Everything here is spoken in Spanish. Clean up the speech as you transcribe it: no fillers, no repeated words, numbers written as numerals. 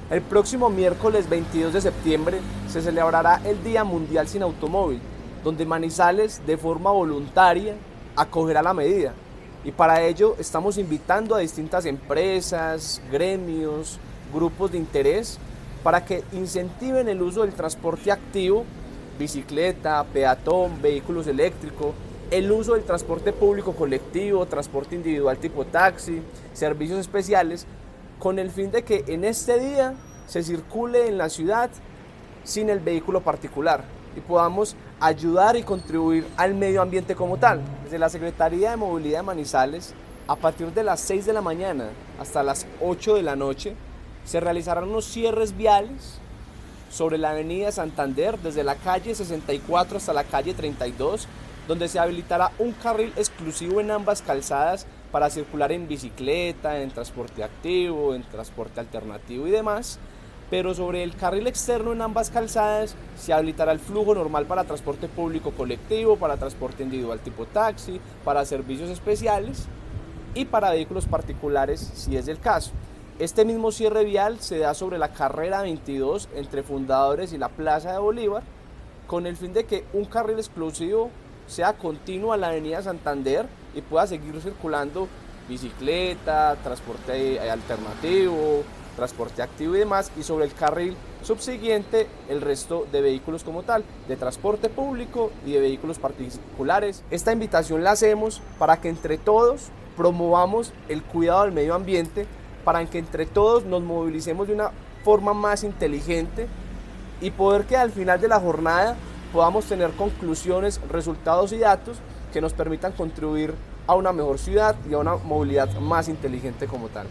El próximo miércoles 22 de septiembre se celebrará el Día Mundial Sin Automóvil, donde Manizales de forma voluntaria acogerá la medida. Y para ello estamos invitando a distintas empresas, gremios, grupos de interés para que incentiven el uso del transporte activo, bicicleta, peatón, vehículos eléctricos, el uso del transporte público colectivo, transporte individual tipo taxi, servicios especiales, con el fin de que en este día se circule en la ciudad sin el vehículo particular y podamos ayudar y contribuir al medio ambiente como tal. Desde la Secretaría de Movilidad de Manizales, a partir de las 6 de la mañana hasta las 8 de la noche, se realizarán unos cierres viales sobre la avenida Santander, desde la calle 64 hasta la calle 32, donde se habilitará un carril exclusivo en ambas calzadas para circular en bicicleta, en transporte activo, en transporte alternativo y demás. Pero sobre el carril externo en ambas calzadas se habilitará el flujo normal para transporte público colectivo, para transporte individual tipo taxi, para servicios especiales y para vehículos particulares si es el caso. Este mismo cierre vial se da sobre la carrera 22 entre Fundadores y la Plaza de Bolívar, con el fin de que un carril exclusivo sea continuo a la avenida Santander y pueda seguir circulando bicicleta, transporte alternativo, transporte activo y demás, y sobre el carril subsiguiente el resto de vehículos como tal, de transporte público y de vehículos particulares. Esta invitación la hacemos para que entre todos promovamos el cuidado del medio ambiente, para que entre todos nos movilicemos de una forma más inteligente y poder que al final de la jornada podamos tener conclusiones, resultados y datos que nos permitan contribuir a una mejor ciudad y a una movilidad más inteligente como tal.